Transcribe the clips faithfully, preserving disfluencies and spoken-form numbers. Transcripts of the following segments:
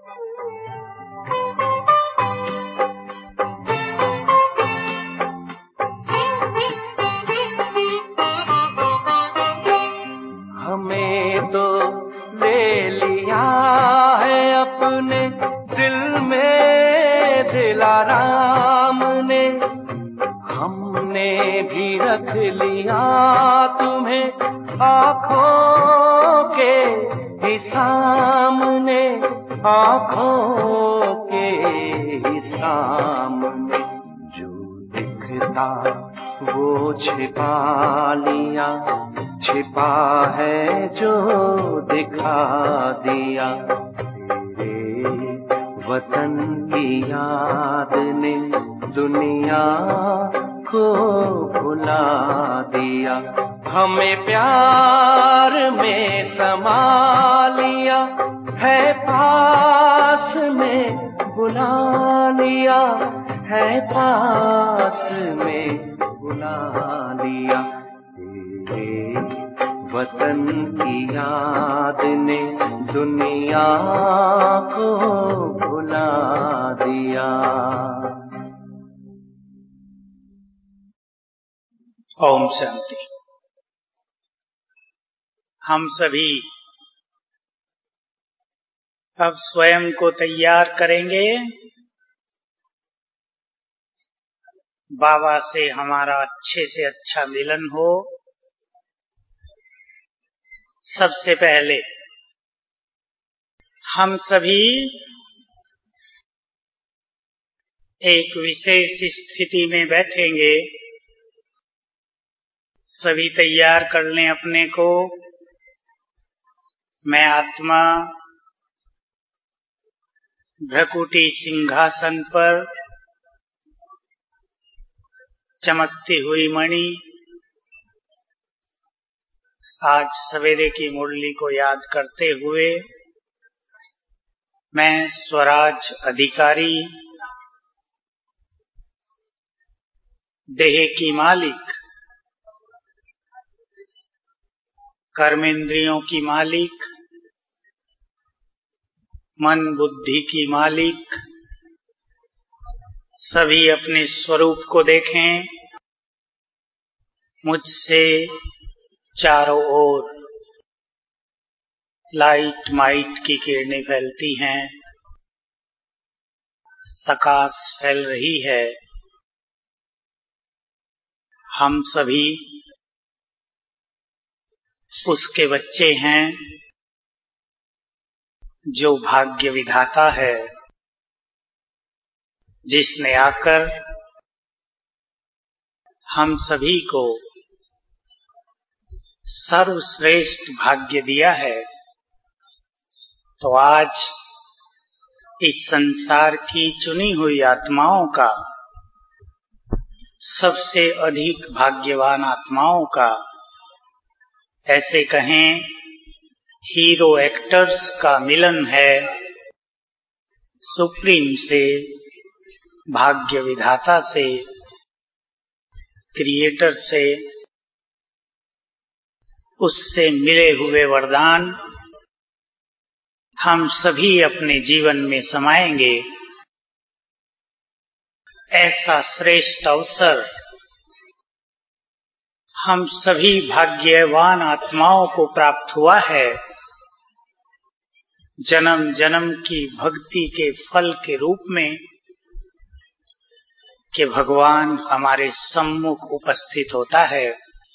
हमें तो ले लिया है अपने दिल में दिलाराम ने, हमने भी रख लिया तुम्हें आँखों के ही सामने, आँखों के ही सामने। जो दिखता वो छिपा लिया, छिपा है जो दिखा दिया। तेरे वतन की याद ने दुनिया को भुला दिया। हमें प्यार में समा लिया है, पास में बुला लिया है, पास में बुला लिया। तेरे वतन की याद ने दुनिया को भुला दिया। ओम शांति। हम सभी अब स्वयं को तैयार करेंगे बाबा से हमारा अच्छे से अच्छा मिलन हो। सबसे पहले हम सभी एक विशेष स्थिति में बैठेंगे। सभी तैयार कर लें अपने को। मैं आत्मा भ्रकुटी सिंहासन पर चमकती हुई मणि, आज सवेरे की मुरली को याद करते हुए मैं स्वराज अधिकारी, देह की मालिक, कर्मेंद्रियों की मालिक, मन बुद्धि की मालिक, सभी अपने स्वरूप को देखें। मुझसे चारों ओर लाइट माइट की किरणें फैलती हैं, प्रकाश फैल रही है। हम सभी उसके बच्चे हैं जो भाग्य विधाता है, जिसने आकर हम सभी को सर्वश्रेष्ठ भाग्य दिया है। तो आज इस संसार की चुनी हुई आत्माओं का, सबसे अधिक भाग्यवान आत्माओं का, ऐसे कहें हीरो एक्टर्स का मिलन है सुप्रीम से, भाग्य विधाता से, क्रिएटर से। उससे मिले हुए वरदान हम सभी अपने जीवन में समाएंगे। ऐसा श्रेष्ठ अवसर हम सभी भाग्यवान आत्माओं को प्राप्त हुआ है, जन्म जन्म की भक्ति के फल के रूप में, कि भगवान हमारे सम्मुख उपस्थित होता है,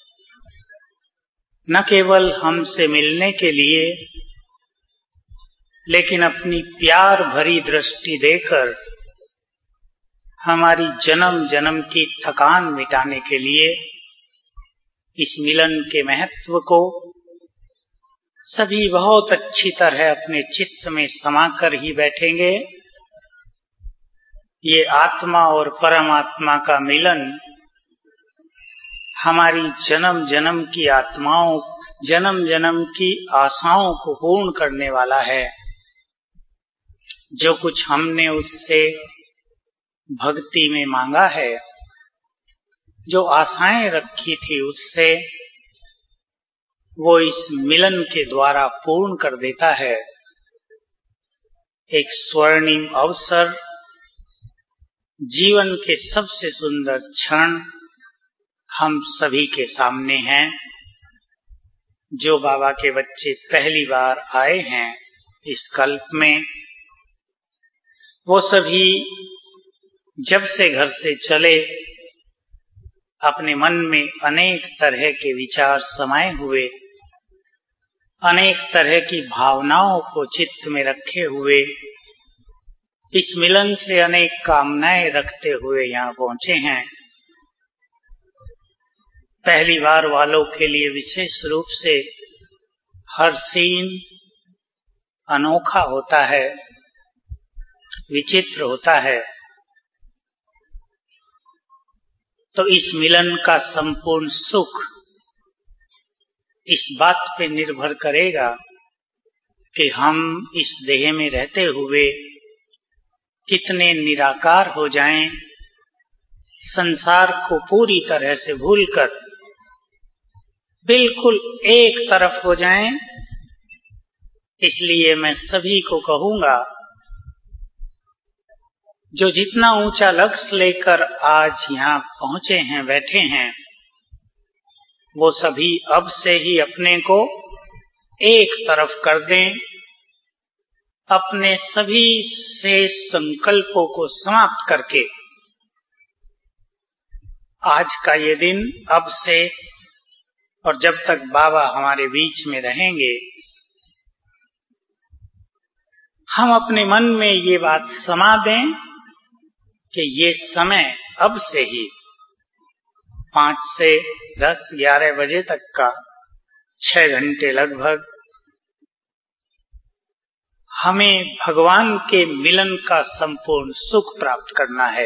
न केवल हमसे मिलने के लिए, लेकिन अपनी प्यार भरी दृष्टि देकर हमारी जन्म जन्म की थकान मिटाने के लिए। इस मिलन के महत्व को सभी बहुत अच्छी तरह अपने चित्त में समाकर ही बैठेंगे। ये आत्मा और परमात्मा का मिलन हमारी जन्म जन्म की आत्माओं, जन्म जन्म की आशाओं को पूर्ण करने वाला है। जो कुछ हमने उससे भक्ति में मांगा है, जो आशाएं रखी थी उससे, वो इस मिलन के द्वारा पूर्ण कर देता है। एक स्वर्णिम अवसर, जीवन के सबसे सुंदर क्षण हम सभी के सामने हैं। जो बाबा के बच्चे पहली बार आए हैं इस कल्प में, वो सभी जब से घर से चले अपने मन में अनेक तरह के विचार समाये हुए, अनेक तरह की भावनाओं को चित्त में रखे हुए, इस मिलन से अनेक कामनाएं रखते हुए यहाँ पहुंचे हैं। पहली बार वालों के लिए विशेष रूप से हर सीन अनोखा होता है, विचित्र होता है। तो इस मिलन का संपूर्ण सुख इस बात पे निर्भर करेगा कि हम इस देह में रहते हुए कितने निराकार हो जाएं, संसार को पूरी तरह से भूलकर बिल्कुल एक तरफ हो जाएं। इसलिए मैं सभी को कहूंगा, जो जितना ऊंचा लक्ष्य लेकर आज यहाँ पहुंचे हैं, बैठे हैं, वो सभी अब से ही अपने को एक तरफ कर दें, अपने सभी शेष संकल्पों को समाप्त करके आज का ये दिन अब से और जब तक बाबा हमारे बीच में रहेंगे, हम अपने मन में ये बात समा दें कि ये समय अब से ही पांच से दस ग्यारह बजे तक का छह घंटे लगभग हमें भगवान के मिलन का संपूर्ण सुख प्राप्त करना है।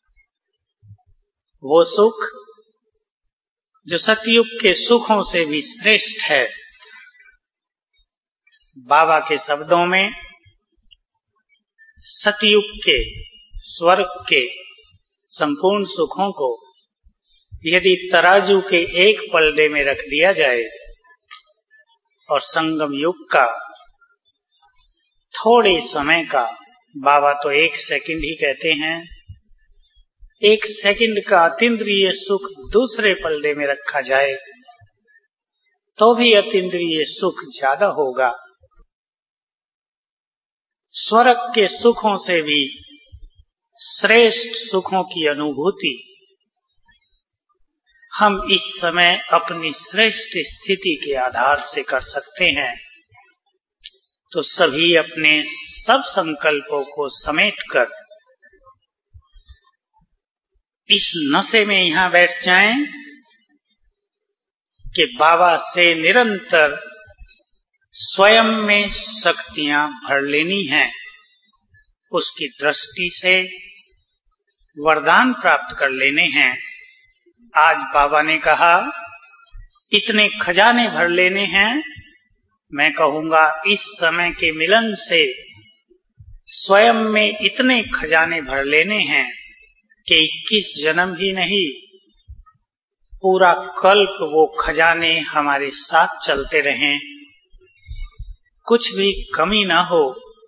वो सुख जो सतयुग के सुखों से भी श्रेष्ठ है। बाबा के शब्दों में सतयुग के, स्वर्ग के संपूर्ण सुखों को यदि तराजू के एक पलड़े में रख दिया जाए और संगम युग का थोड़े समय का, बाबा तो एक सेकंड ही कहते हैं, एक सेकंड का अतीन्द्रिय सुख दूसरे पलड़े में रखा जाए तो भी अतीन्द्रिय सुख ज्यादा होगा। स्वर्ग के सुखों से भी श्रेष्ठ सुखों की अनुभूति हम इस समय अपनी श्रेष्ठ स्थिति के आधार से कर सकते हैं। तो सभी अपने सब संकल्पों को समेटकर इस नशे में यहां बैठ जाएं कि बाबा से निरंतर स्वयं में शक्तियां भर लेनी हैं। उसकी दृष्टि से वरदान प्राप्त कर लेने हैं। आज बाबा ने कहा इतने खजाने भर लेने हैं। मैं कहूंगा इस समय के मिलन से स्वयं में इतने खजाने भर लेने हैं कि इक्कीस जन्म ही नहीं, पूरा कल्प वो खजाने हमारे साथ चलते रहें, कुछ भी कमी ना हो।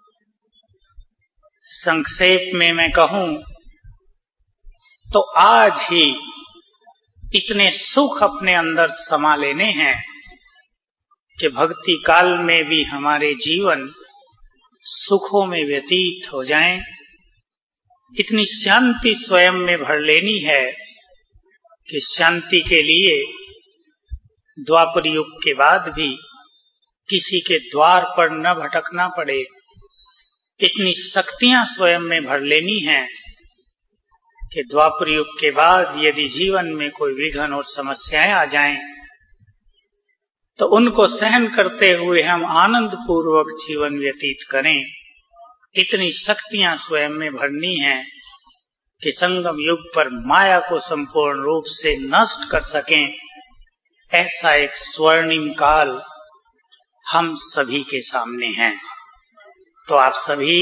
संक्षेप में मैं कहूं तो आज ही इतने सुख अपने अंदर समा लेने हैं कि भक्ति काल में भी हमारे जीवन सुखों में व्यतीत हो जाएं। इतनी शांति स्वयं में भर लेनी है कि शांति के लिए द्वापर युग के बाद भी किसी के द्वार पर न भटकना पड़े। इतनी शक्तियां स्वयं में भर लेनी है कि द्वापर युग के बाद यदि जीवन में कोई विघ्न और समस्याएं आ जाएं तो उनको सहन करते हुए हम आनंद पूर्वक जीवन व्यतीत करें। इतनी शक्तियां स्वयं में भरनी है कि संगम युग पर माया को संपूर्ण रूप से नष्ट कर सकें। ऐसा एक स्वर्णिम काल हम सभी के सामने है। तो आप सभी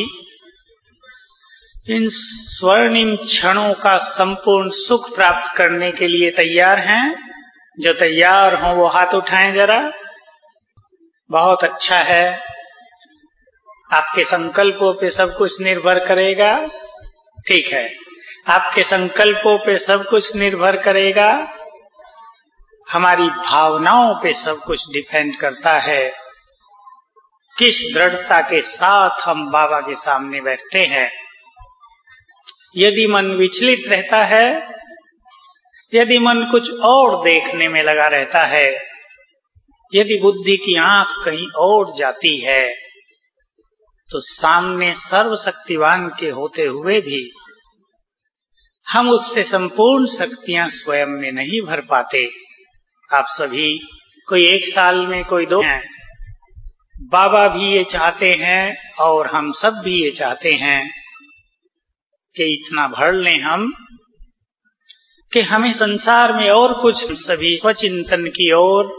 इन स्वर्णिम क्षणों का संपूर्ण सुख प्राप्त करने के लिए तैयार हैं? जो तैयार हों वो हाथ उठाएं जरा। बहुत अच्छा है। आपके संकल्पों पे सब कुछ निर्भर करेगा। ठीक है, आपके संकल्पों पे सब कुछ निर्भर करेगा, हमारी भावनाओं पे सब कुछ डिपेंड करता है। किस दृढ़ता के साथ हम बाबा के सामने बैठते हैं। यदि मन विचलित रहता है, यदि मन कुछ और देखने में लगा रहता है, यदि बुद्धि की आंख कहीं और जाती है, तो सामने सर्वशक्तिवान के होते हुए भी हम उससे संपूर्ण शक्तियां स्वयं में नहीं भर पाते। आप सभी, कोई एक साल में, कोई दो हैं, बाबा भी ये चाहते हैं और हम सब भी ये चाहते हैं कि इतना भर लें हम कि हमें संसार में और कुछ, सभी स्वचिंतन की ओर,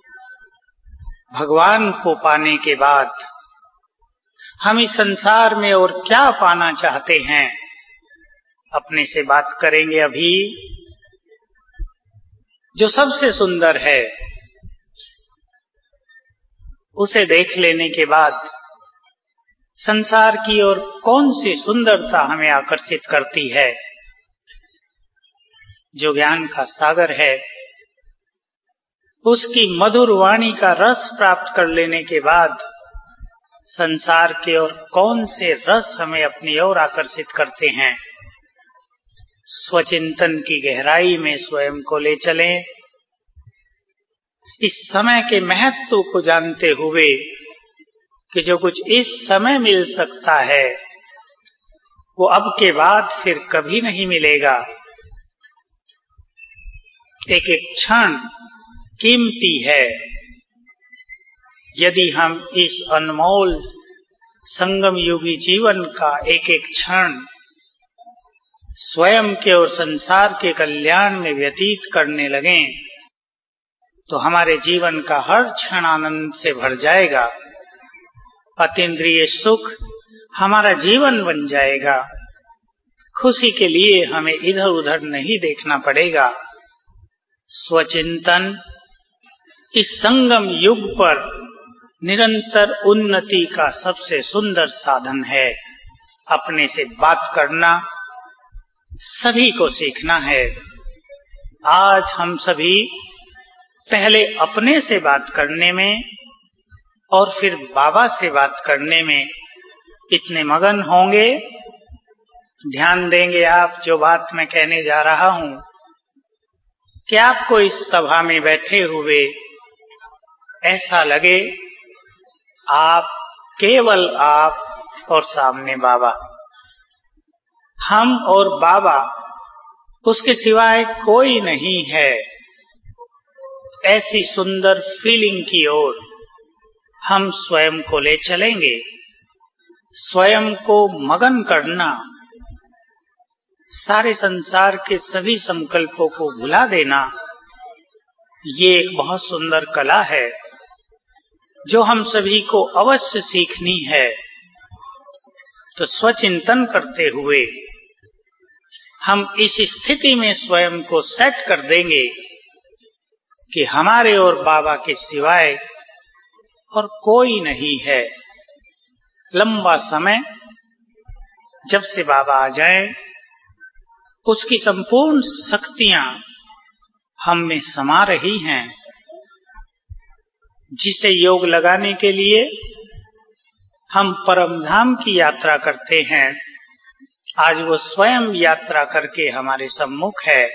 भगवान को पाने के बाद हम इस संसार में और क्या पाना चाहते हैं, अपने से बात करेंगे। अभी जो सबसे सुंदर है उसे देख लेने के बाद संसार की ओर कौन सी सुंदरता हमें आकर्षित करती है। जो ज्ञान का सागर है, उसकी मधुर वाणी का रस प्राप्त कर लेने के बाद संसार के और कौन से रस हमें अपनी ओर आकर्षित करते हैं। स्वचिंतन की गहराई में स्वयं को ले चलें। इस समय के महत्व को जानते हुए कि जो कुछ इस समय मिल सकता है वो अब के बाद फिर कभी नहीं मिलेगा। एक एक क्षण कीमती है। यदि हम इस अनमोल संगम युगी जीवन का एक एक क्षण स्वयं के और संसार के कल्याण में व्यतीत करने लगें, तो हमारे जीवन का हर क्षण आनंद से भर जाएगा। अतीन्द्रिय सुख हमारा जीवन बन जाएगा। खुशी के लिए हमें इधर उधर नहीं देखना पड़ेगा। स्वचिंतन इस संगम युग पर निरंतर उन्नति का सबसे सुंदर साधन है। अपने से बात करना सभी को सीखना है। आज हम सभी पहले अपने से बात करने में और फिर बाबा से बात करने में इतने मगन होंगे, ध्यान देंगे आप जो बात मैं कहने जा रहा हूं, कि आपको इस सभा में बैठे हुए ऐसा लगे आप, केवल आप और सामने बाबा, हम और बाबा, उसके सिवाय कोई नहीं है। ऐसी सुंदर फीलिंग की ओर हम स्वयं को ले चलेंगे। स्वयं को मगन करना, सारे संसार के सभी संकल्पों को भुला देना, ये एक बहुत सुंदर कला है जो हम सभी को अवश्य सीखनी है। तो स्वचिंतन करते हुए हम इस स्थिति में स्वयं को सेट कर देंगे कि हमारे और बाबा के सिवाय और कोई नहीं है। लंबा समय जब से बाबा आ जाएं, उसकी संपूर्ण शक्तियां हम में समा रही हैं। जिसे योग लगाने के लिए हम परम धाम की यात्रा करते हैं, आज वो स्वयं यात्रा करके हमारे सम्मुख है।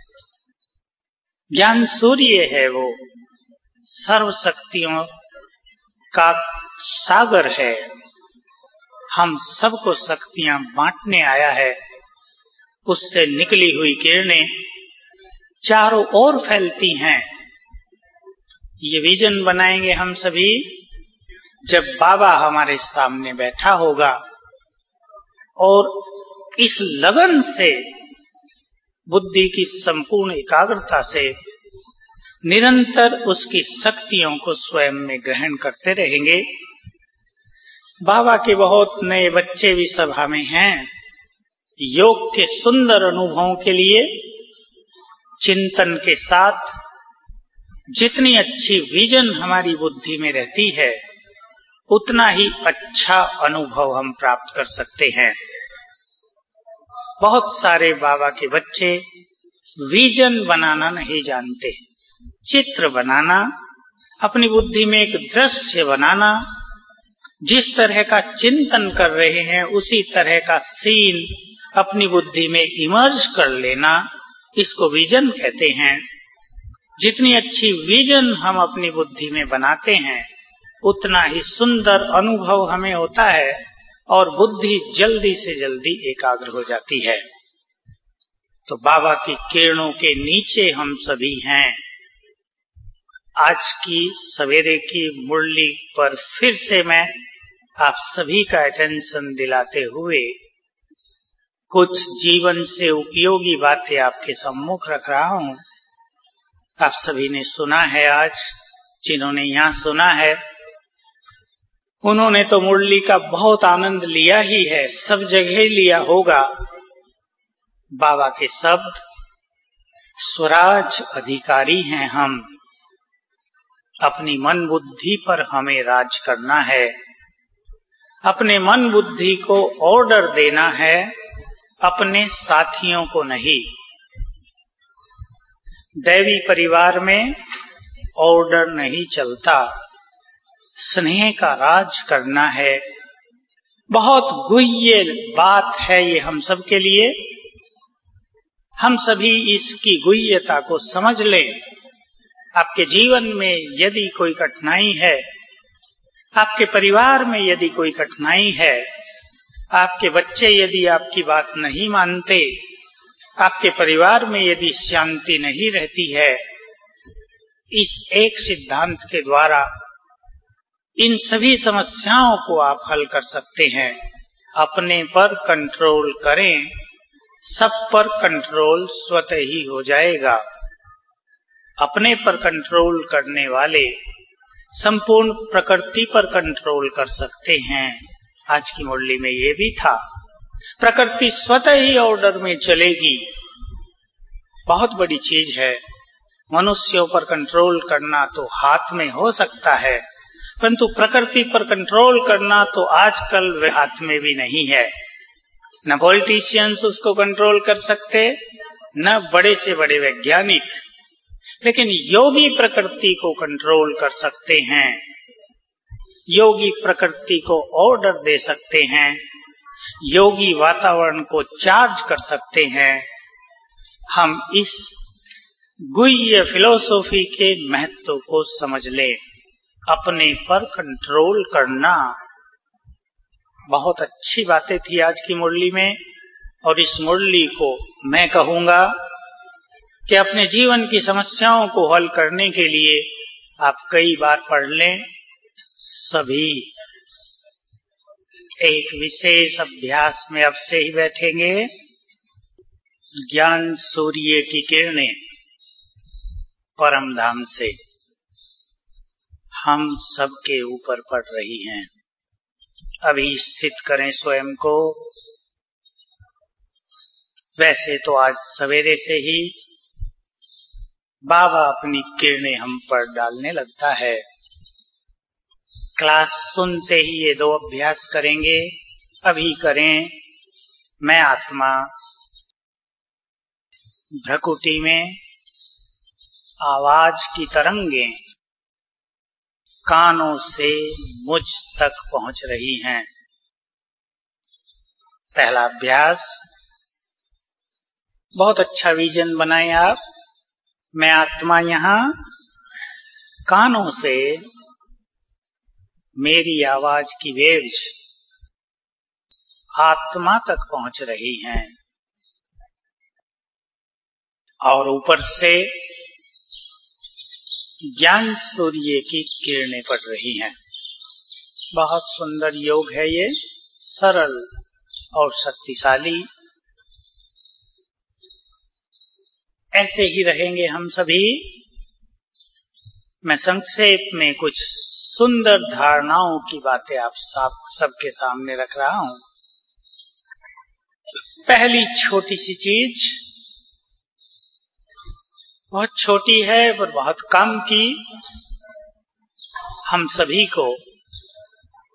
ज्ञान सूर्य है, वो सर्व शक्तियों का सागर है। हम सबको शक्तियां बांटने आया है। उससे निकली हुई किरणें चारों ओर फैलती हैं। ये विजन बनाएंगे हम सभी जब बाबा हमारे सामने बैठा होगा और इस लगन से, बुद्धि की संपूर्ण एकाग्रता से निरंतर उसकी शक्तियों को स्वयं में ग्रहण करते रहेंगे। बाबा के बहुत नए बच्चे भी सभा में हैं। योग के सुंदर अनुभवों के लिए चिंतन के साथ जितनी अच्छी विजन हमारी बुद्धि में रहती है, उतना ही अच्छा अनुभव हम प्राप्त कर सकते हैं। बहुत सारे बाबा के बच्चे विजन बनाना नहीं जानते। चित्र बनाना, अपनी बुद्धि में एक दृश्य बनाना, जिस तरह का चिंतन कर रहे हैं उसी तरह का सीन अपनी बुद्धि में इमर्ज कर लेना, इसको विजन कहते हैं। जितनी अच्छी विजन हम अपनी बुद्धि में बनाते हैं उतना ही सुंदर अनुभव हमें होता है और बुद्धि जल्दी से जल्दी एकाग्र हो जाती है। तो बाबा की किरणों के नीचे हम सभी हैं। आज की सवेरे की मुरली पर फिर से मैं आप सभी का अटेंशन दिलाते हुए कुछ जीवन से उपयोगी बातें आपके सम्मुख रख रहा हूं। आप सभी ने सुना है, आज जिन्होंने यहाँ सुना है उन्होंने तो मुरली का बहुत आनंद लिया ही है, सब जगह लिया होगा। बाबा के शब्द, स्वराज अधिकारी हैं हम, अपनी मन बुद्धि पर हमें राज करना है, अपने मन बुद्धि को ऑर्डर देना है, अपने साथियों को नहीं। दैवी परिवार में ऑर्डर नहीं चलता, स्नेह का राज करना है। बहुत गुह्य बात है ये हम सब के लिए। हम सभी इसकी गुह्यता को समझ लें। आपके जीवन में यदि कोई कठिनाई है, आपके परिवार में यदि कोई कठिनाई है, आपके बच्चे यदि आपकी बात नहीं मानते, आपके परिवार में यदि शांति नहीं रहती है, इस एक सिद्धांत के द्वारा इन सभी समस्याओं को आप हल कर सकते हैं। अपने पर कंट्रोल करें, सब पर कंट्रोल स्वतः ही हो जाएगा। अपने पर कंट्रोल करने वाले संपूर्ण प्रकृति पर कंट्रोल कर सकते हैं। आज की मुरली में ये भी था, प्रकृति स्वतः ही ऑर्डर में चलेगी। बहुत बड़ी चीज है। मनुष्यों पर कंट्रोल करना तो हाथ में हो सकता है, परंतु प्रकृति पर कंट्रोल करना तो आजकल वे हाथ में भी नहीं है। न पॉलिटिशियंस उसको कंट्रोल कर सकते, न बड़े से बड़े वैज्ञानिक, लेकिन योगी प्रकृति को कंट्रोल कर सकते हैं। योगी प्रकृति को ऑर्डर दे सकते हैं, योगी वातावरण को चार्ज कर सकते हैं। हम इस गुह्य फिलॉसफी के महत्व को समझ लें। अपने पर कंट्रोल करना, बहुत अच्छी बातें थी आज की मुरली में। और इस मुरली को मैं कहूंगा कि अपने जीवन की समस्याओं को हल करने के लिए आप कई बार पढ़ लें। सभी एक विशेष अभ्यास में अब से ही बैठेंगे। ज्ञान सूर्य की किरणें परम धाम से हम सबके ऊपर पड़ रही हैं। अभी स्थित करें स्वयं को। वैसे तो आज सवेरे से ही बाबा अपनी किरणें हम पर डालने लगता है। क्लास सुनते ही ये दो अभ्यास करेंगे। अभी करें। मैं आत्मा, भ्रकुटी में आवाज की तरंगें कानों से मुझ तक पहुंच रही हैं। पहला अभ्यास, बहुत अच्छा विजन बनाएं आप। मैं आत्मा यहां, कानों से मेरी आवाज की वेव्स आत्मा तक पहुंच रही हैं और ऊपर से ज्ञान सूर्य की किरणें पड़ रही हैं। बहुत सुंदर योग है ये, सरल और शक्तिशाली। ऐसे ही रहेंगे हम सभी। मैं संक्षेप में कुछ सुंदर धारणाओं की बातें आप सब सबके सामने रख रहा हूं। पहली छोटी सी चीज, बहुत छोटी है पर बहुत काम की। हम सभी को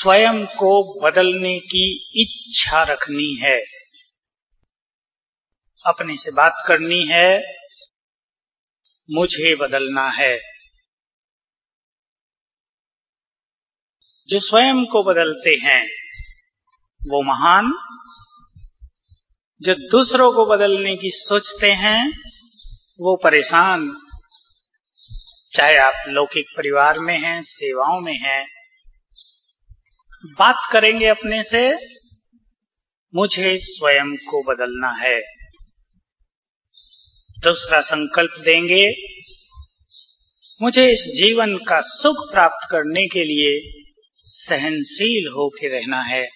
स्वयं को बदलने की इच्छा रखनी है, अपने से बात करनी है, मुझे बदलना है। जो स्वयं को बदलते हैं वो महान, जो दूसरों को बदलने की सोचते हैं वो परेशान। चाहे आप लौकिक परिवार में हैं, सेवाओं में हैं, बात करेंगे अपने से, मुझे स्वयं को बदलना है। दूसरा संकल्प देंगे, मुझे इस जीवन का सुख प्राप्त करने के लिए सहनशील होकर रहना है।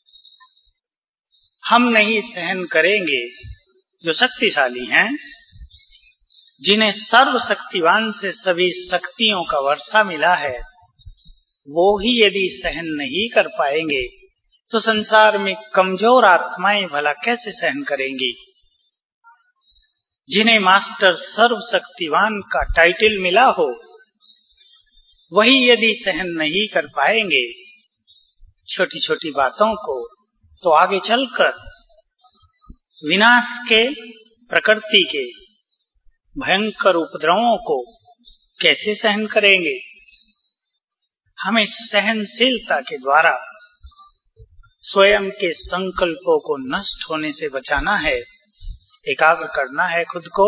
हम नहीं सहन करेंगे जो शक्तिशाली हैं, जिन्हें सर्वशक्तिवान से सभी शक्तियों का वर्षा मिला है, वो ही यदि सहन नहीं कर पाएंगे तो संसार में कमजोर आत्माएं भला कैसे सहन करेंगी। जिन्हें मास्टर सर्वशक्तिवान का टाइटल मिला हो, वही यदि सहन नहीं कर पाएंगे छोटी छोटी बातों को, तो आगे चलकर विनाश के, प्रकृति के भयंकर उपद्रवों को कैसे सहन करेंगे। हमें सहनशीलता के द्वारा स्वयं के संकल्पों को नष्ट होने से बचाना है, एकाग्र करना है खुद को।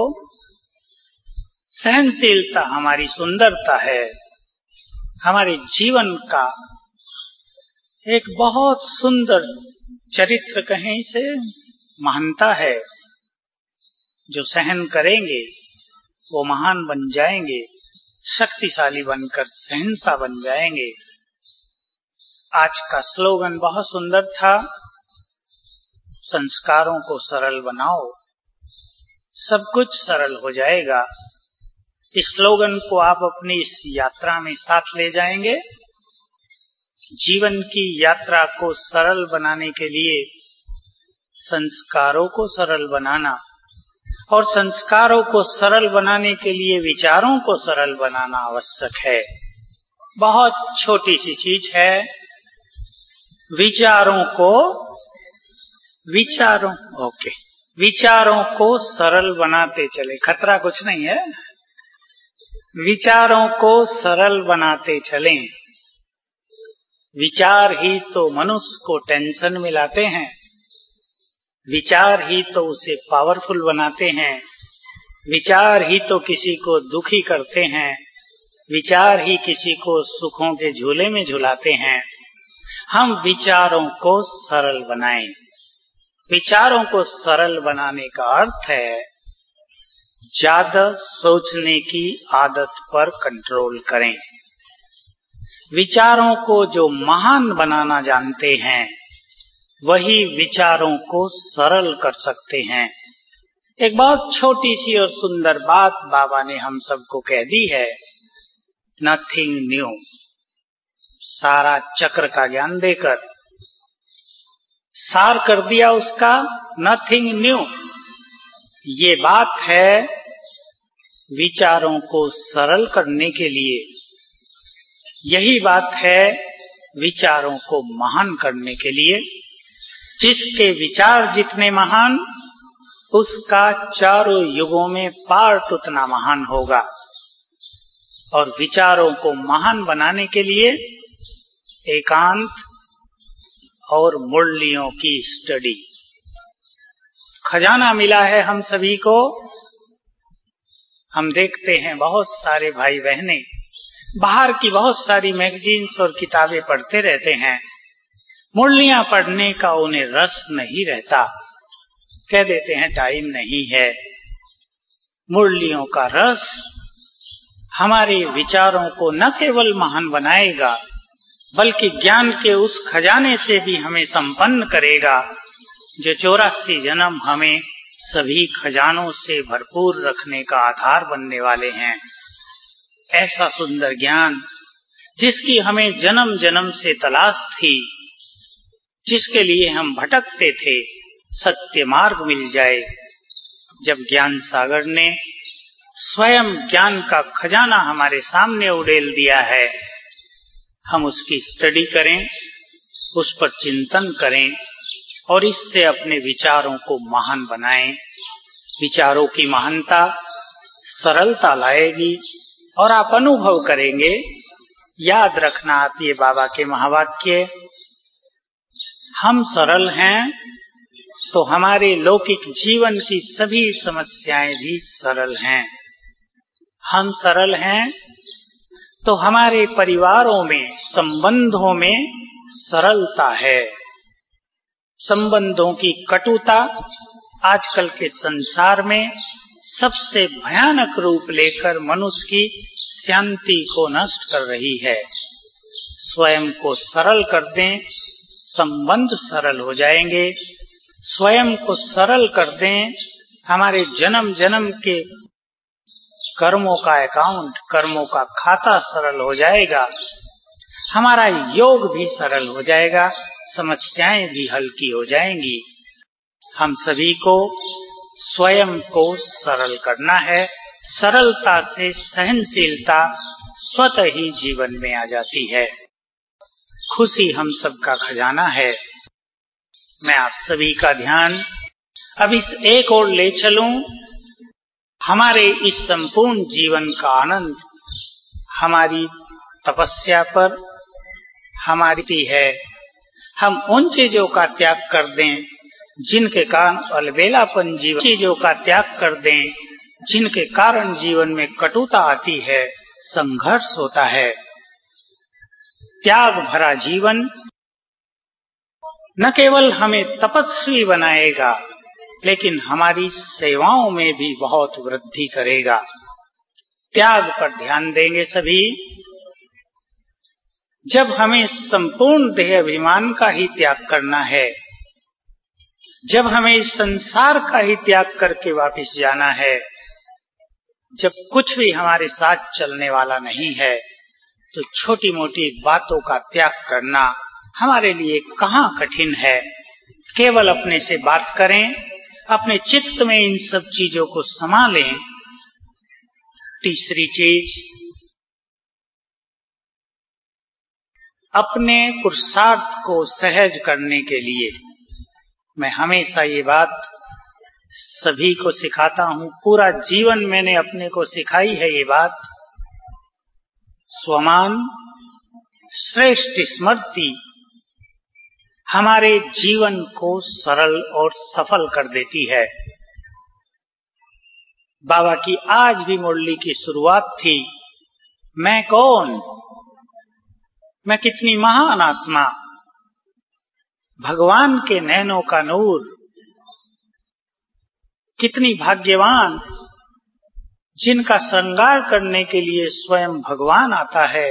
सहनशीलता हमारी सुंदरता है, हमारे जीवन का एक बहुत सुंदर चरित्र कहीं से महानता है। जो सहन करेंगे वो महान बन जाएंगे, शक्तिशाली बनकर सहनसा बन जाएंगे। आज का स्लोगन बहुत सुंदर था, संस्कारों को सरल बनाओ, सब कुछ सरल हो जाएगा। इस स्लोगन को आप अपनी इस यात्रा में साथ ले जाएंगे। जीवन की यात्रा को सरल बनाने के लिए संस्कारों को सरल बनाना, और संस्कारों को सरल बनाने के लिए विचारों को सरल बनाना आवश्यक है। बहुत छोटी सी चीज है, विचारों को विचारों ओके विचारों को सरल बनाते चले। खतरा कुछ नहीं है, विचारों को सरल बनाते चलें। विचार ही तो मनुष्य को टेंशन में लाते हैं, विचार ही तो उसे पावरफुल बनाते हैं, विचार ही तो किसी को दुखी करते हैं, विचार ही किसी को सुखों के झूले में झुलाते हैं। हम विचारों को सरल बनाएं। विचारों को सरल बनाने का अर्थ है ज्यादा सोचने की आदत पर कंट्रोल करें। विचारों को जो महान बनाना जानते हैं वही विचारों को सरल कर सकते हैं। एक बहुत छोटी सी और सुंदर बात बाबा ने हम सबको कह दी है, नथिंग न्यू। सारा चक्र का ज्ञान देकर सार कर दिया उसका, नथिंग न्यू। ये बात है विचारों को सरल करने के लिए, यही बात है विचारों को महान करने के लिए। जिसके विचार जितने महान, उसका चारों युगों में पार्ट उतना महान होगा। और विचारों को महान बनाने के लिए एकांत और मुरलियों की स्टडी। खजाना मिला है हम सभी को। हम देखते हैं बहुत सारे भाई बहनें बाहर की बहुत सारी मैगजीन्स और किताबें पढ़ते रहते हैं, मुरलियां पढ़ने का उन्हें रस नहीं रहता, कह देते हैं टाइम नहीं है। मुरलियों का रस हमारे विचारों को न केवल महान बनाएगा, बल्कि ज्ञान के उस खजाने से भी हमें संपन्न करेगा जो चौरासी जन्म हमें सभी खजानों से भरपूर रखने का आधार बनने वाले हैं। ऐसा सुंदर ज्ञान जिसकी हमें जन्म जन्म से तलाश थी, जिसके लिए हम भटकते थे, सत्य मार्ग मिल जाए। जब ज्ञान सागर ने स्वयं ज्ञान का खजाना हमारे सामने उड़ेल दिया है, हम उसकी स्टडी करें, उस पर चिंतन करें और इससे अपने विचारों को महान बनाएं। विचारों की महानता सरलता लाएगी और आप अनुभव करेंगे। याद रखना आप ये बाबा के महावाक्य, हम सरल हैं तो हमारे लौकिक जीवन की सभी समस्याएं भी सरल हैं। हम सरल हैं तो हमारे परिवारों में, संबंधों में सरलता है। संबंधों की कटुता आजकल के संसार में सबसे भयानक रूप लेकर मनुष्य की शांति को नष्ट कर रही है। स्वयं को सरल कर दें, संबंध सरल हो जाएंगे। स्वयं को सरल कर दें, हमारे जन्म जन्म के कर्मों का अकाउंट, कर्मों का खाता सरल हो जाएगा। हमारा योग भी सरल हो जाएगा, समस्याएं भी हल्की हो जाएंगी। हम सभी को स्वयं को सरल करना है। सरलता से सहनशीलता स्वतः ही जीवन में आ जाती है। खुशी हम सबका खजाना है। मैं आप सभी का ध्यान अब इस एक ओर ले चलूं। हमारे इस संपूर्ण जीवन का आनंद हमारी तपस्या पर हमारी है। हम उन चीजों का त्याग कर दें जिनके कारण अलबेलापन जीवन, चीजों का त्याग कर दें जिनके कारण जीवन में कटुता आती है, संघर्ष होता है। त्याग भरा जीवन न केवल हमें तपस्वी बनाएगा, लेकिन हमारी सेवाओं में भी बहुत वृद्धि करेगा। त्याग पर ध्यान देंगे सभी। जब हमें संपूर्ण देह अभिमान का ही त्याग करना है, जब हमें इस संसार का ही त्याग करके वापस जाना है, जब कुछ भी हमारे साथ चलने वाला नहीं है, तो छोटी मोटी बातों का त्याग करना हमारे लिए कहाँ कठिन है। केवल अपने से बात करें, अपने चित्त में इन सब चीजों को समा लें। तीसरी चीज, अपने पुरुषार्थ को सहज करने के लिए मैं हमेशा ये बात सभी को सिखाता हूं। पूरा जीवन मैंने अपने को सिखाई है ये बात। स्वमान श्रेष्ठ स्मृति हमारे जीवन को सरल और सफल कर देती है। बाबा की आज भी मुरली की शुरुआत थी, मैं कौन, मैं कितनी महान आत्मा, भगवान के नैनों का नूर, कितनी भाग्यवान जिनका श्रृंगार करने के लिए स्वयं भगवान आता है,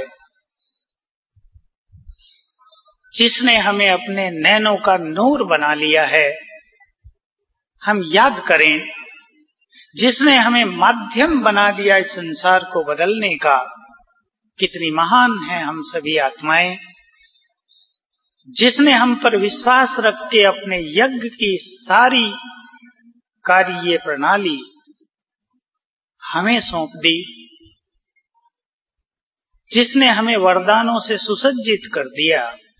जिसने हमें अपने नैनों का नूर बना लिया है। हम याद करें, जिसने हमें माध्यम बना दिया इस संसार को बदलने का। कितनी महान है हम सभी आत्माएं, जिसने हम पर विश्वास रख के अपने यज्ञ की सारी कार्य प्रणाली हमें सौंप दी, जिसने हमें वरदानों से सुसज्जित कर दिया।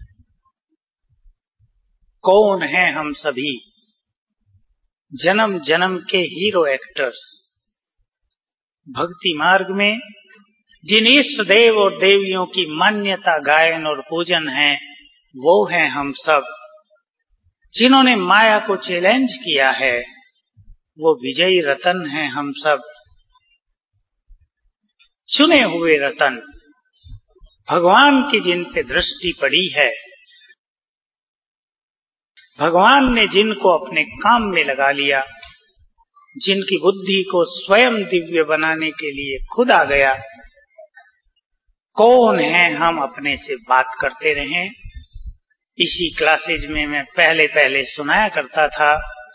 कौन हैं हम सभी? जन्म जन्म के हीरो एक्टर्स। भक्ति मार्ग में जिन इष्ट देव और देवियों की मान्यता, गायन और पूजन है, वो हैं हम सब। जिन्होंने माया को चैलेंज किया है, वो विजयी रतन हैं हम सब। चुने हुए रतन, भगवान की जिन पे दृष्टि पड़ी है, भगवान ने जिनको अपने काम में लगा लिया, जिनकी बुद्धि को स्वयं दिव्य बनाने के लिए खुद आ गया। कौन है हम अपने से बात करते रहें। इसी क्लासेज में मैं पहले पहले सुनाया करता था,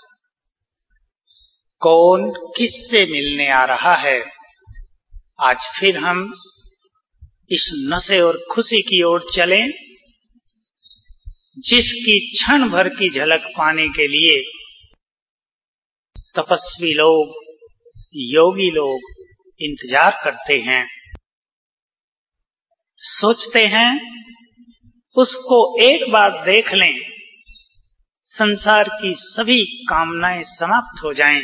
कौन किससे मिलने आ रहा है। आज फिर हम इस नशे और खुशी की ओर चलें, जिसकी क्षण भर की झलक पाने के लिए तपस्वी लोग, योगी लोग इंतजार करते हैं। सोचते हैं उसको एक बार देख लें, संसार की सभी कामनाएं समाप्त हो जाएं।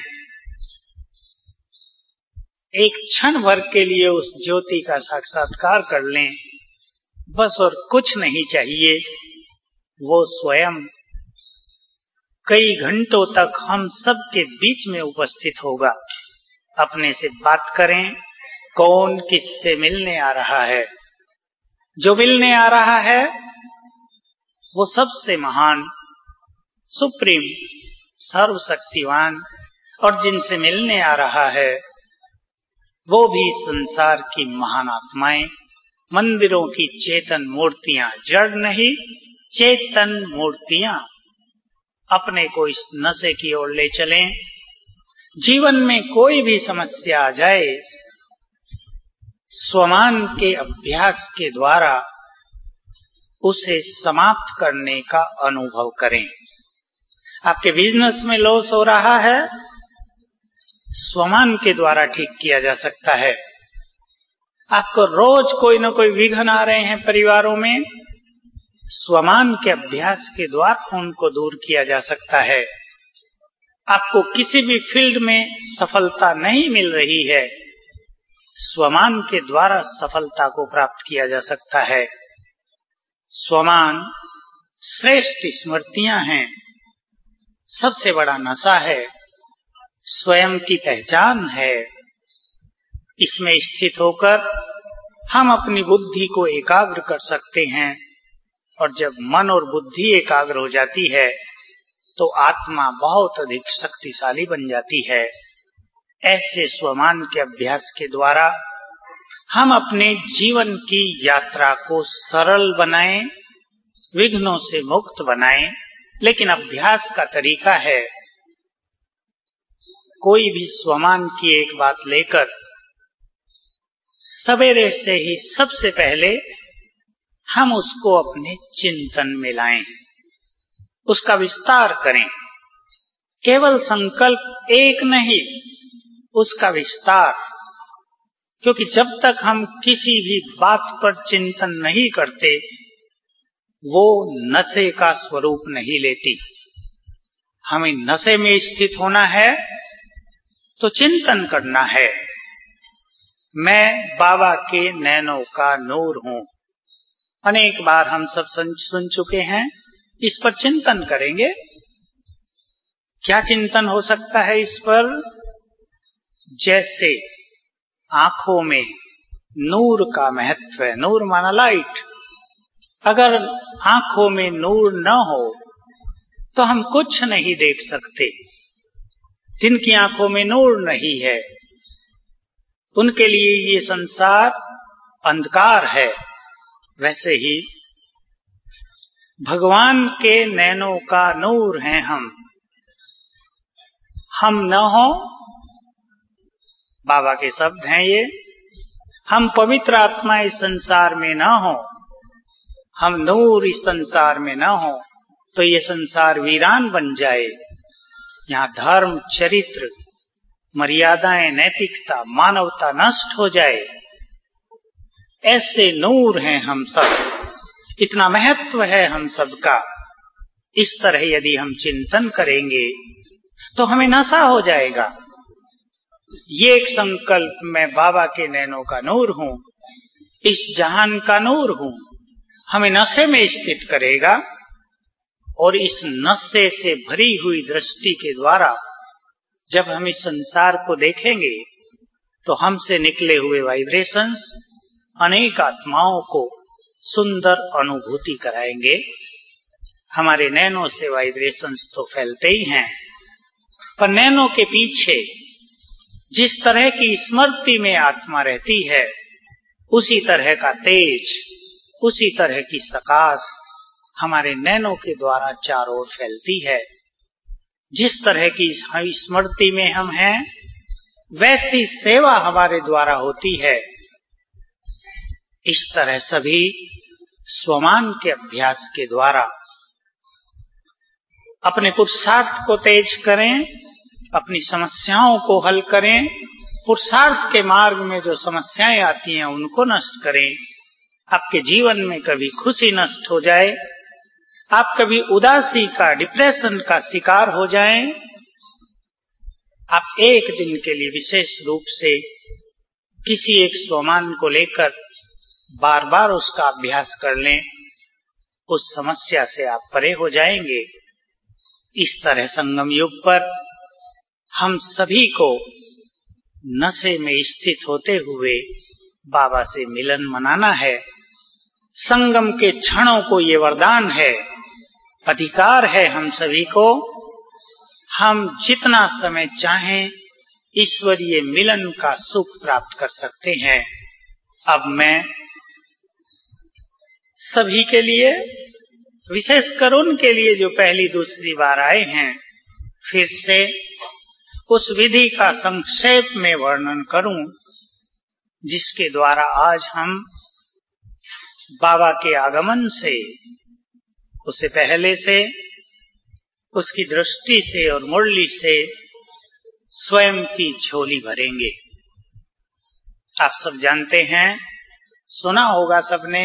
एक क्षण भर के लिए उस ज्योति का साक्षात्कार कर लें, बस और कुछ नहीं चाहिए। वो स्वयं कई घंटों तक हम सब के बीच में उपस्थित होगा। अपने से बात करें, कौन किससे मिलने आ रहा है। जो मिलने आ रहा है वो सबसे महान, सुप्रीम, सर्वशक्तिवान, और जिनसे मिलने आ रहा है वो भी संसार की महान आत्माएं, मंदिरों की चेतन मूर्तियां, जड़ नहीं चेतन मूर्तियां। अपने को इस नशे की ओर ले चलें। जीवन में कोई भी समस्या आ जाए, स्वमान के अभ्यास के द्वारा उसे समाप्त करने का अनुभव करें। आपके बिजनेस में लॉस हो रहा है, स्वमान के द्वारा ठीक किया जा सकता है। आपको रोज कोई न कोई विघ्न आ रहे हैं परिवारों में, स्वमान के अभ्यास के द्वारा उनको दूर किया जा सकता है। आपको किसी भी फील्ड में सफलता नहीं मिल रही है, स्वमान के द्वारा सफलता को प्राप्त किया जा सकता है। स्वमान श्रेष्ठ स्मृतियां हैं, सबसे बड़ा नशा है, स्वयं की पहचान है। इसमें स्थित होकर हम अपनी बुद्धि को एकाग्र कर सकते हैं, और जब मन और बुद्धि एकाग्र हो जाती है तो आत्मा बहुत अधिक शक्तिशाली बन जाती है। ऐसे स्वमान के अभ्यास के द्वारा हम अपने जीवन की यात्रा को सरल बनाएं, विघ्नों से मुक्त बनाएं। लेकिन अभ्यास का तरीका है, कोई भी स्वमान की एक बात लेकर सवेरे से ही सबसे पहले हम उसको अपने चिंतन में लाएं, उसका विस्तार करें। केवल संकल्प एक नहीं, उसका विस्तार। क्योंकि जब तक हम किसी भी बात पर चिंतन नहीं करते, वो नशे का स्वरूप नहीं लेती। हमें नशे में स्थित होना है तो चिंतन करना है। मैं बाबा के नैनों का नूर हूं। अनेक बार हम सब सुन चुके हैं, इस पर चिंतन करेंगे। क्या चिंतन हो सकता है इस पर? जैसे आंखों में नूर का महत्व है। नूर माना लाइट। अगर आंखों में नूर न हो तो हम कुछ नहीं देख सकते। जिनकी आंखों में नूर नहीं है, उनके लिए ये संसार अंधकार है। वैसे ही भगवान के नैनों का नूर हैं हम। हम न हो, बाबा के शब्द हैं ये, हम पवित्र आत्मा इस संसार में न हो, हम नूर इस संसार में न हो, तो ये संसार वीरान बन जाए। यहाँ धर्म, चरित्र, मर्यादाएं, नैतिकता, मानवता नष्ट हो जाए। ऐसे नूर हैं हम सब, इतना महत्व है हम सबका। इस तरह यदि हम चिंतन करेंगे तो हमें नशा हो जाएगा। ये एक संकल्प, मैं बाबा के नैनों का नूर हूं, इस जहान का नूर हूं, हमें नशे में स्थित करेगा। और इस नशे से भरी हुई दृष्टि के द्वारा जब हम इस संसार को देखेंगे तो हमसे निकले हुए वाइब्रेशंस अनेक आत्माओं को सुंदर अनुभूति कराएंगे। हमारे नैनों से वाइब्रेशंस तो फैलते ही हैं, पर नैनों के पीछे जिस तरह की स्मृति में आत्मा रहती है, उसी तरह का तेज, उसी तरह की सकाश हमारे नैनों के द्वारा चारों ओर फैलती है। जिस तरह की स्मृति में हम हैं, वैसी सेवा हमारे द्वारा होती है। इस तरह सभी स्वमान के अभ्यास के द्वारा अपने पुरुषार्थ को तेज करें, अपनी समस्याओं को हल करें, पुरुषार्थ के मार्ग में जो समस्याएं आती हैं उनको नष्ट करें, आपके जीवन में कभी खुशी नष्ट हो जाए, आप कभी उदासी का, डिप्रेशन का शिकार हो जाएं, आप एक दिन के लिए विशेष रूप से किसी एक स्वमान को लेकर बार बार उसका अभ्यास कर लें, उस समस्या से आप परे हो जाएंगे। इस तरह संगम युग पर हम सभी को नशे में स्थित होते हुए बाबा से मिलन मनाना है। संगम के क्षणों को ये वरदान है, अधिकार है हम सभी को। हम जितना समय चाहें ईश्वरीय मिलन का सुख प्राप्त कर सकते हैं। अब मैं सभी के लिए, विशेषकर उनके लिए जो पहली दूसरी बार आए हैं, फिर से उस विधि का संक्षेप में वर्णन करूं जिसके द्वारा आज हम बाबा के आगमन से, उससे पहले से, उसकी दृष्टि से और मुरली से स्वयं की झोली भरेंगे। आप सब जानते हैं, सुना होगा सबने,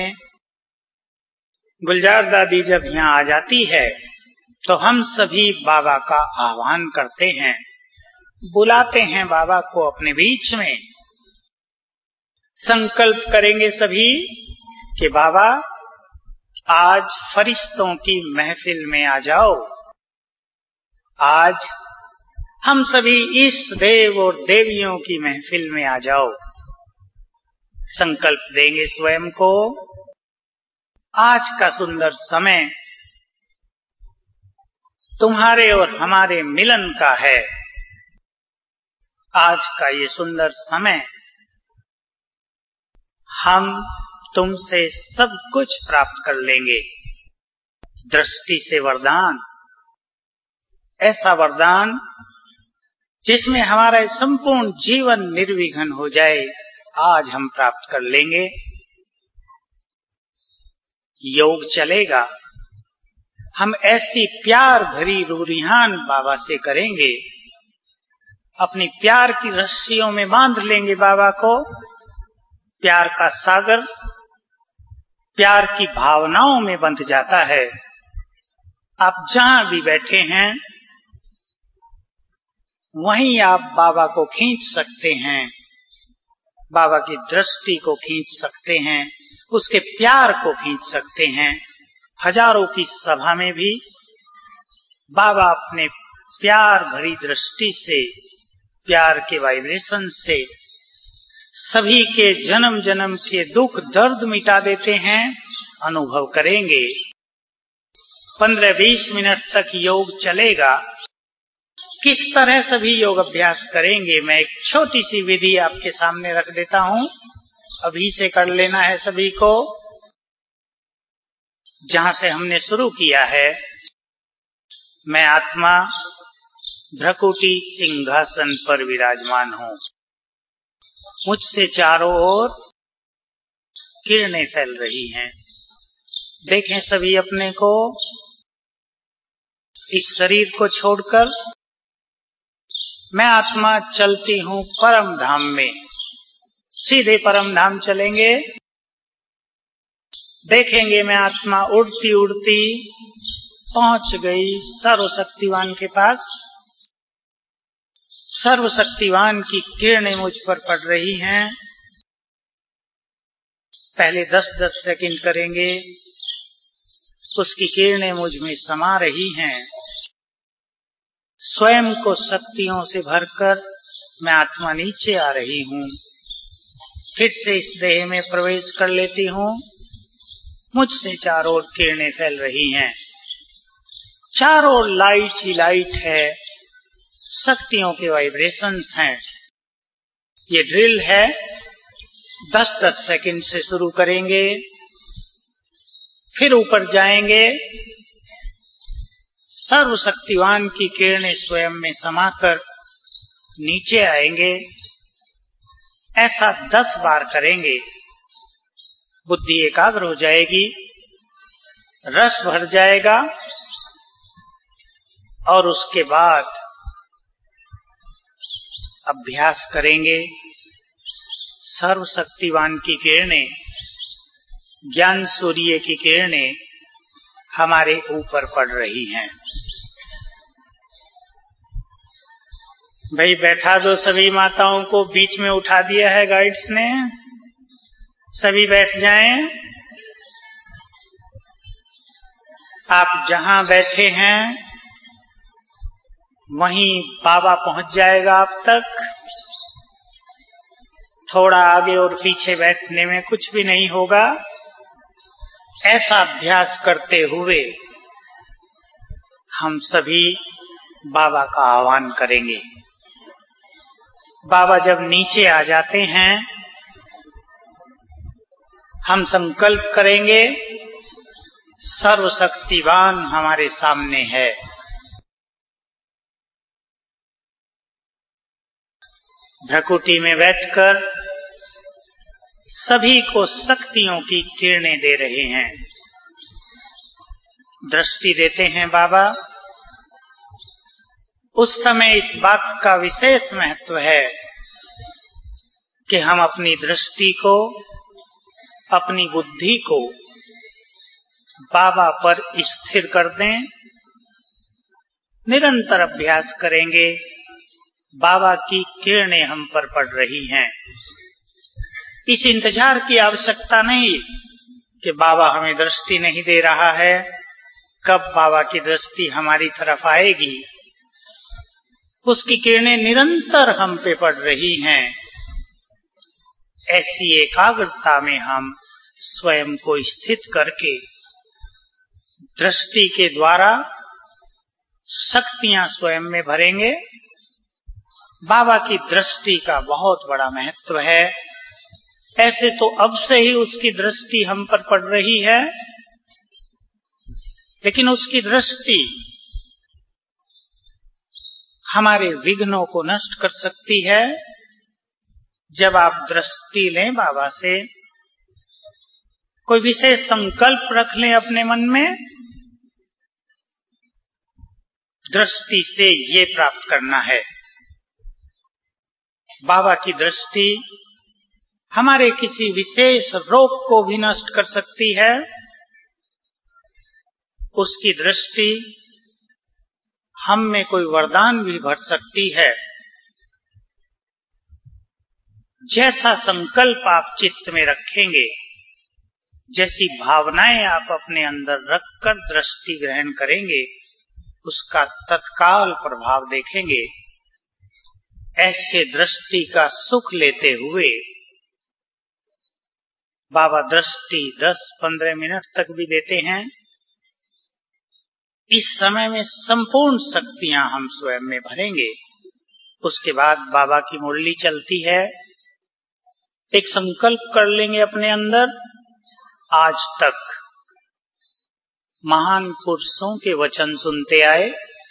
गुलजार दादी जब यहाँ आ जाती है तो हम सभी बाबा का आह्वान करते हैं, बुलाते हैं बाबा को अपने बीच में। संकल्प करेंगे सभी कि बाबा आज फरिश्तों की महफिल में आ जाओ, आज हम सभी इष्ट देव और देवियों की महफिल में आ जाओ। संकल्प देंगे स्वयं को, आज का सुंदर समय तुम्हारे और हमारे मिलन का है। आज का ये सुंदर समय हम तुमसे सब कुछ प्राप्त कर लेंगे। दृष्टि से वरदान, ऐसा वरदान जिसमें हमारा संपूर्ण जीवन निर्विघ्न हो जाए, आज हम प्राप्त कर लेंगे। योग चलेगा, हम ऐसी प्यार भरी रूरिहान बाबा से करेंगे, अपनी प्यार की रस्सियों में बांध लेंगे बाबा को। प्यार का सागर प्यार की भावनाओं में बंध जाता है। आप जहां भी बैठे हैं वहीं आप बाबा को खींच सकते हैं, बाबा की दृष्टि को खींच सकते हैं, उसके प्यार को खींच सकते हैं। हजारों की सभा में भी बाबा अपने प्यार भरी दृष्टि से, प्यार के वाइब्रेशन से सभी के जन्म जन्म के दुख दर्द मिटा देते हैं। अनुभव करेंगे। पंद्रह बीस मिनट तक योग चलेगा। किस तरह सभी योग अभ्यास करेंगे, मैं एक छोटी सी विधि आपके सामने रख देता हूं, अभी से कर लेना है सभी को। जहां से हमने शुरू किया है, मैं आत्मा भ्रकुटी सिंहासन पर विराजमान हूं, मुझसे चारों ओर किरणें फैल रही हैं। देखें सभी अपने को, इस शरीर को छोड़कर मैं आत्मा चलती हूं परम धाम में, सीधे परम धाम चलेंगे। देखेंगे मैं आत्मा उड़ती उड़ती पहुंच गई सर्वशक्तिवान के पास। सर्वशक्तिवान की किरणें मुझ पर पड़ रही हैं। पहले दस दस सेकंड करेंगे, उसकी किरणें मुझ में समा रही हैं। स्वयं को शक्तियों से भरकर मैं आत्मा नीचे आ रही हूं, फिर से इस देह में प्रवेश कर लेती हूं। मुझसे चारों ओर किरणें फैल रही हैं, चारों ओर लाइट ही लाइट है, शक्तियों के वाइब्रेशंस हैं। ये ड्रिल है, दस दस सेकंड से शुरू करेंगे, फिर ऊपर जाएंगे। सर्वशक्तिवान की किरणें स्वयं में समाकर नीचे आएंगे। ऐसा दस बार करेंगे। बुद्धि एकाग्र हो जाएगी, रस भर जाएगा और उसके बाद अभ्यास करेंगे। सर्वशक्तिवान की किरणें ज्ञान सूर्य की किरणें हमारे ऊपर पड़ रही हैं। भाई बैठा दो सभी माताओं को, बीच में उठा दिया है गाइड्स ने, सभी बैठ जाएं। आप जहां बैठे हैं वहीं बाबा पहुंच जाएगा आप तक। थोड़ा आगे और पीछे बैठने में कुछ भी नहीं होगा। ऐसा अभ्यास करते हुए हम सभी बाबा का आह्वान करेंगे। बाबा जब नीचे आ जाते हैं, हम संकल्प करेंगे, सर्वशक्तिवान हमारे सामने है। भ्रकुटी में बैठकर सभी को शक्तियों की किरणें दे रहे हैं, दृष्टि देते हैं बाबा। उस समय इस बात का विशेष महत्व है कि हम अपनी दृष्टि को, अपनी बुद्धि को बाबा पर स्थिर कर दें। निरंतर अभ्यास करेंगे, बाबा की किरणें हम पर पड़ रही हैं। इस इंतजार की आवश्यकता नहीं कि बाबा हमें दृष्टि नहीं दे रहा है, कब बाबा की दृष्टि हमारी तरफ आएगी। उसकी किरणें निरंतर हम पे पड़ रही हैं। ऐसी एकाग्रता में हम स्वयं को स्थित करके दृष्टि के द्वारा शक्तियां स्वयं में भरेंगे। बाबा की दृष्टि का बहुत बड़ा महत्व है। ऐसे तो अब से ही उसकी दृष्टि हम पर पड़ रही है, लेकिन उसकी दृष्टि हमारे विघ्नों को नष्ट कर सकती है। जब आप दृष्टि लें बाबा से, कोई विशेष संकल्प रख लें अपने मन में, दृष्टि से ये प्राप्त करना है। बाबा की दृष्टि हमारे किसी विशेष रोग को भी नष्ट कर सकती है। उसकी दृष्टि हम में कोई वरदान भी भर सकती है। जैसा संकल्प आप चित्त में रखेंगे, जैसी भावनाएं आप अपने अंदर रखकर दृष्टि ग्रहण करेंगे, उसका तत्काल प्रभाव देखेंगे। ऐसे दृष्टि का सुख लेते हुए बाबा दृष्टि दस पंद्रह मिनट तक भी देते हैं। इस समय में संपूर्ण शक्तियां हम स्वयं में भरेंगे। उसके बाद बाबा की मुरली चलती है। एक संकल्प कर लेंगे अपने अंदर, आज तक महान पुरुषों के वचन सुनते आए,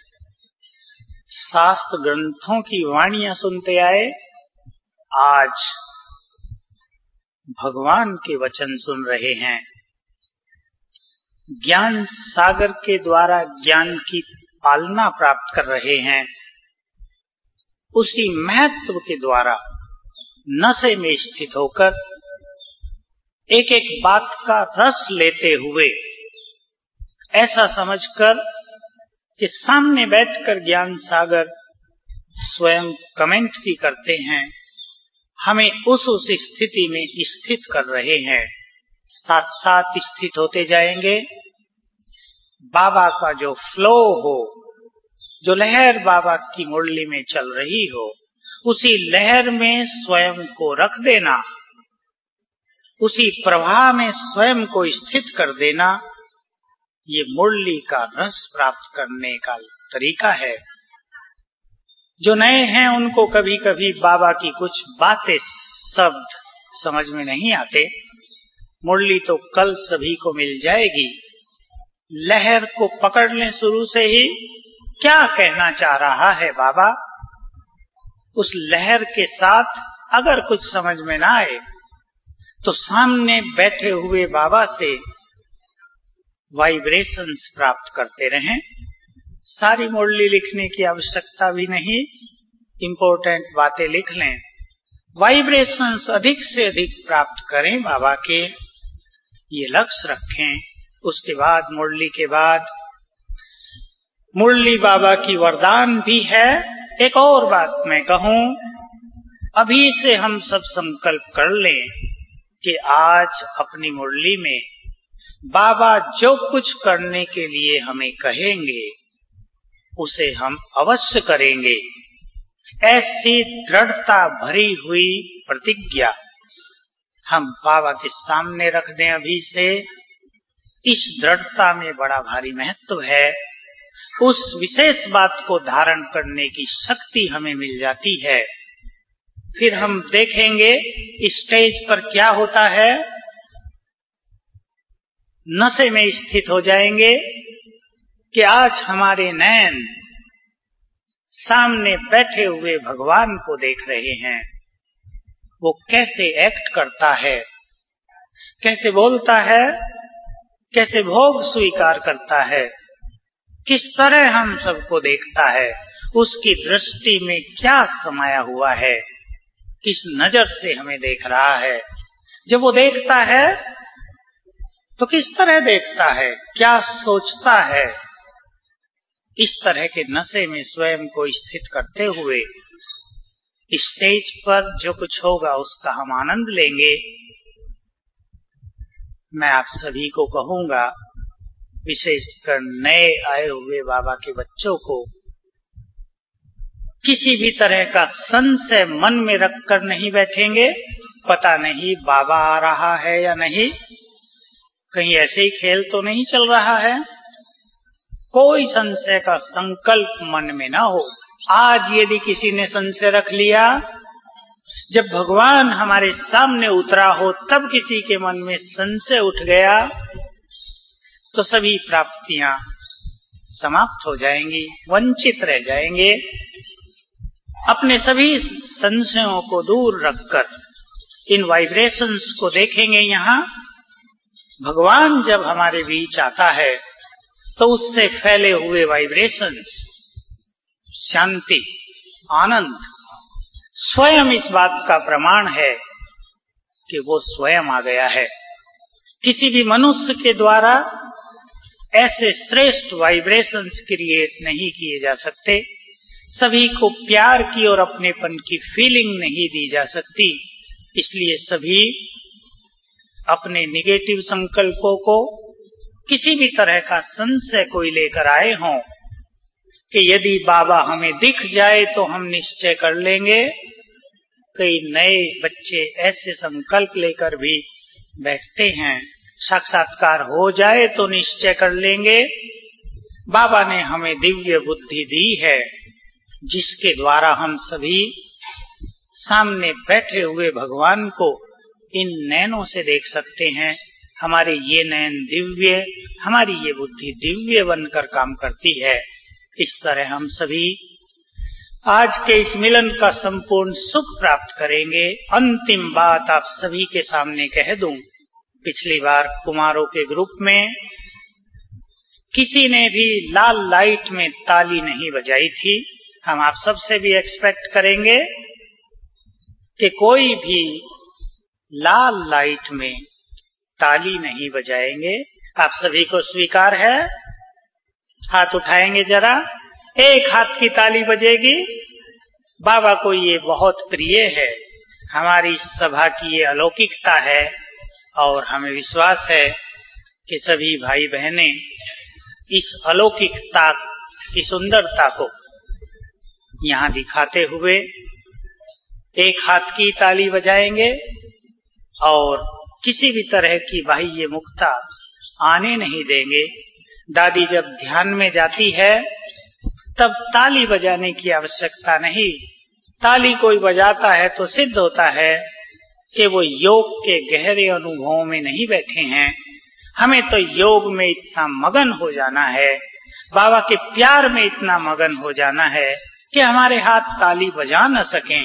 शास्त्र ग्रंथों की वाणियां सुनते आए, आज भगवान के वचन सुन रहे हैं। ज्ञान सागर के द्वारा ज्ञान की पालना प्राप्त कर रहे हैं। उसी महत्व के द्वारा नशे में स्थित होकर एक एक बात का रस लेते हुए, ऐसा समझकर कि सामने बैठकर ज्ञान सागर स्वयं कमेंट भी करते हैं, हमें उस उस स्थिति में स्थित कर रहे हैं। साथ साथ स्थित होते जाएंगे। बाबा का जो फ्लो हो, जो लहर बाबा की मुरली में चल रही हो, उसी लहर में स्वयं को रख देना, उसी प्रवाह में स्वयं को स्थित कर देना, ये मुरली का रस प्राप्त करने का तरीका है। जो नए हैं उनको कभी कभी बाबा की कुछ बातें, शब्द समझ में नहीं आते। मुरली तो कल सभी को मिल जाएगी। लहर को पकड़ लें शुरू से ही, क्या कहना चाह रहा है बाबा। उस लहर के साथ अगर कुछ समझ में ना आए तो सामने बैठे हुए बाबा से वाइब्रेशंस प्राप्त करते रहें। सारी मुरली लिखने की आवश्यकता भी नहीं, इंपॉर्टेंट बातें लिख लें। वाइब्रेशंस अधिक से अधिक प्राप्त करें बाबा के। ये लक्ष्य रखें। उसके बाद मुरली के बाद मुरली बाबा की वरदान भी है। एक और बात मैं कहूं, अभी से हम सब संकल्प कर लें कि आज अपनी मुरली में बाबा जो कुछ करने के लिए हमें कहेंगे उसे हम अवश्य करेंगे। ऐसी दृढ़ता भरी हुई प्रतिज्ञा हम बाबा के सामने रख दें अभी से। इस दृढ़ता में बड़ा भारी महत्व है। उस विशेष बात को धारण करने की शक्ति हमें मिल जाती है। फिर हम देखेंगे स्टेज पर क्या होता है, नशे में स्थित हो जाएंगे कि आज हमारे नयन सामने बैठे हुए भगवान को देख रहे हैं। वो कैसे एक्ट करता है, कैसे बोलता है, कैसे भोग स्वीकार करता है, किस तरह हम सबको देखता है, उसकी दृष्टि में क्या समाया हुआ है, किस नजर से हमें देख रहा है। जब वो देखता है तो किस तरह देखता है, क्या सोचता है। इस तरह के नशे में स्वयं को स्थित करते हुए स्टेज पर जो कुछ होगा उसका हम आनंद लेंगे। मैं आप सभी को कहूंगा, विशेषकर नए आए हुए बाबा के बच्चों को, किसी भी तरह का संशय मन में रखकर नहीं बैठेंगे। पता नहीं बाबा आ रहा है या नहीं, कहीं ऐसे ही खेल तो नहीं चल रहा है। कोई संशय का संकल्प मन में ना हो। आज यदि किसी ने संशय रख लिया, जब भगवान हमारे सामने उतरा हो तब किसी के मन में संशय उठ गया तो सभी प्राप्तियां समाप्त हो जाएंगी, वंचित रह जाएंगे। अपने सभी संशयों को दूर रखकर इन वाइब्रेशंस को देखेंगे। यहाँ भगवान जब हमारे बीच आता है तो उससे फैले हुए वाइब्रेशंस, शांति, आनंद स्वयं इस बात का प्रमाण है कि वो स्वयं आ गया है। किसी भी मनुष्य के द्वारा ऐसे श्रेष्ठ वाइब्रेशंस क्रिएट नहीं किए जा सकते। सभी को प्यार की और अपनेपन की फीलिंग नहीं दी जा सकती। इसलिए सभी अपने निगेटिव संकल्पों को, किसी भी तरह का संशय कोई लेकर आए हों कि यदि बाबा हमें दिख जाए तो हम निश्चय कर लेंगे। कई नए बच्चे ऐसे संकल्प लेकर भी बैठते हैं, साक्षात्कार हो जाए तो निश्चय कर लेंगे। बाबा ने हमें दिव्य बुद्धि दी है जिसके द्वारा हम सभी सामने बैठे हुए भगवान को इन नयनों से देख सकते हैं। हमारे ये नयन दिव्य, हमारी ये बुद्धि दिव्य बनकर काम करती है। इस तरह हम सभी आज के इस मिलन का संपूर्ण सुख प्राप्त करेंगे। अंतिम बात आप सभी के सामने कह दूं, पिछली बार कुमारों के ग्रुप में किसी ने भी लाल लाइट में ताली नहीं बजाई थी। हम आप सबसे भी एक्सपेक्ट करेंगे कि कोई भी लाल लाइट में ताली नहीं बजाएंगे। आप सभी को स्वीकार है? हाथ उठाएंगे जरा। एक हाथ की ताली बजेगी। बाबा को ये बहुत प्रिय है। हमारी सभा की ये अलौकिकता है और हमें विश्वास है कि सभी भाई बहनें इस अलौकिकता की सुंदरता को यहाँ दिखाते हुए एक हाथ की ताली बजाएंगे और किसी भी तरह की बाह्य मुक्ता आने नहीं देंगे। दादी जब ध्यान में जाती है तब ताली बजाने की आवश्यकता नहीं। ताली कोई बजाता है तो सिद्ध होता है कि वो योग के गहरे अनुभवों में नहीं बैठे हैं। हमें तो योग में इतना मगन हो जाना है, बाबा के प्यार में इतना मगन हो जाना है कि हमारे हाथ ताली बजा न सकें।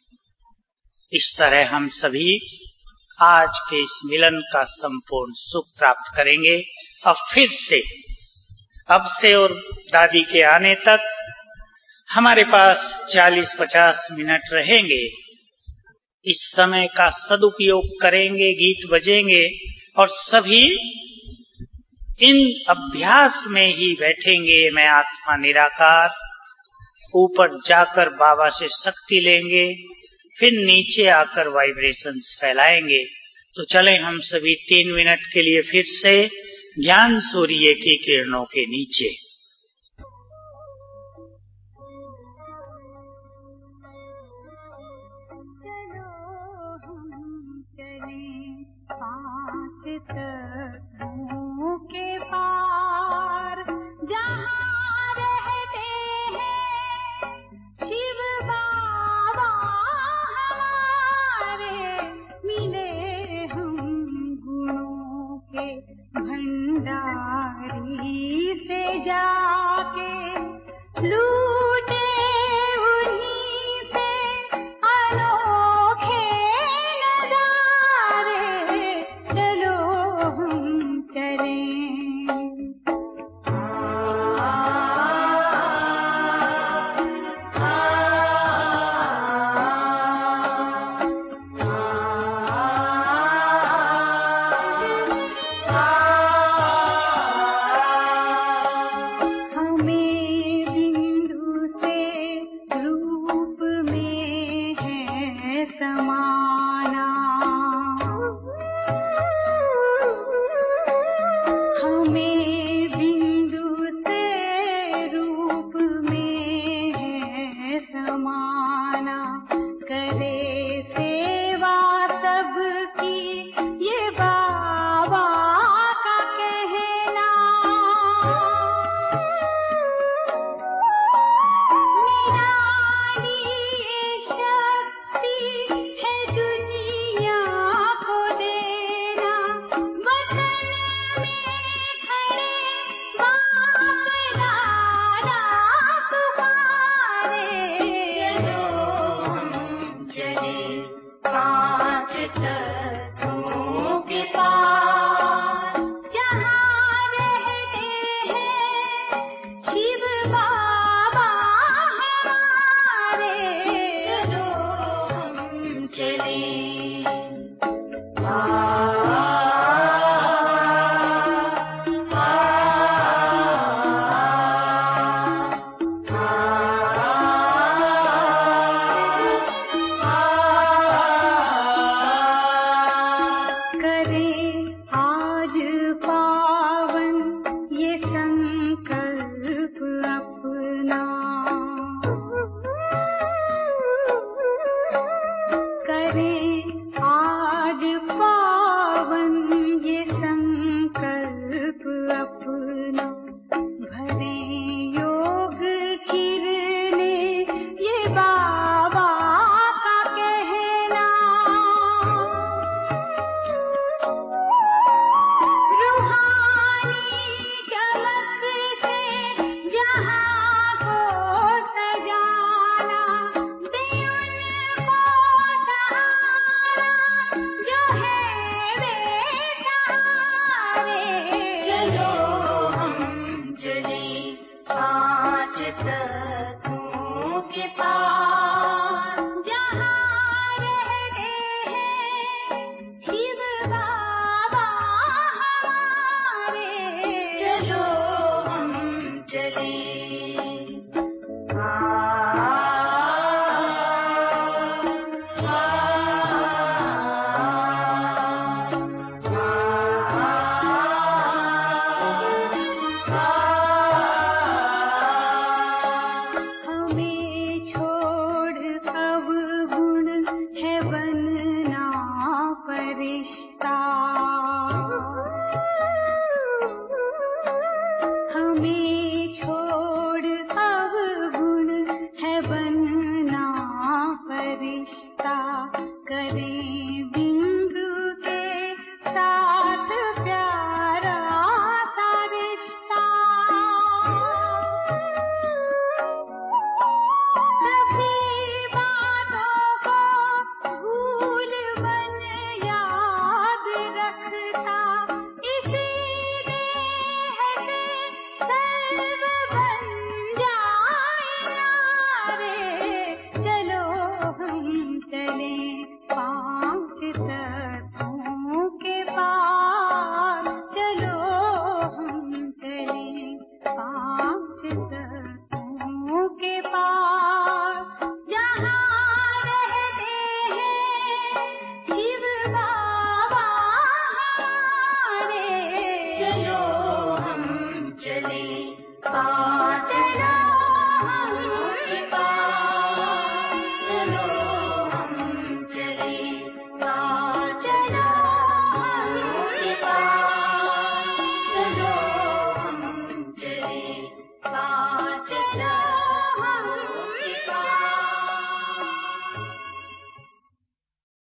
इस तरह हम सभी आज के इस मिलन का संपूर्ण सुख प्राप्त करेंगे। अब फिर से, अब से और दादी के आने तक हमारे पास चालीस पचास मिनट रहेंगे। इस समय का सदुपयोग करेंगे, गीत बजेंगे और सभी इन अभ्यास में ही बैठेंगे। मैं आत्मा निराकार, ऊपर जाकर बाबा से शक्ति लेंगे, फिर नीचे आकर वाइब्रेशंस फैलाएंगे। तो चलें हम सभी तीन मिनट के लिए फिर से ज्ञान सूर्य की किरणों के नीचे। पांच तत्वों के पार जहाँ रहते हैं शिव बाबा हमारे, मिले हम गुणों के भंडारी से जा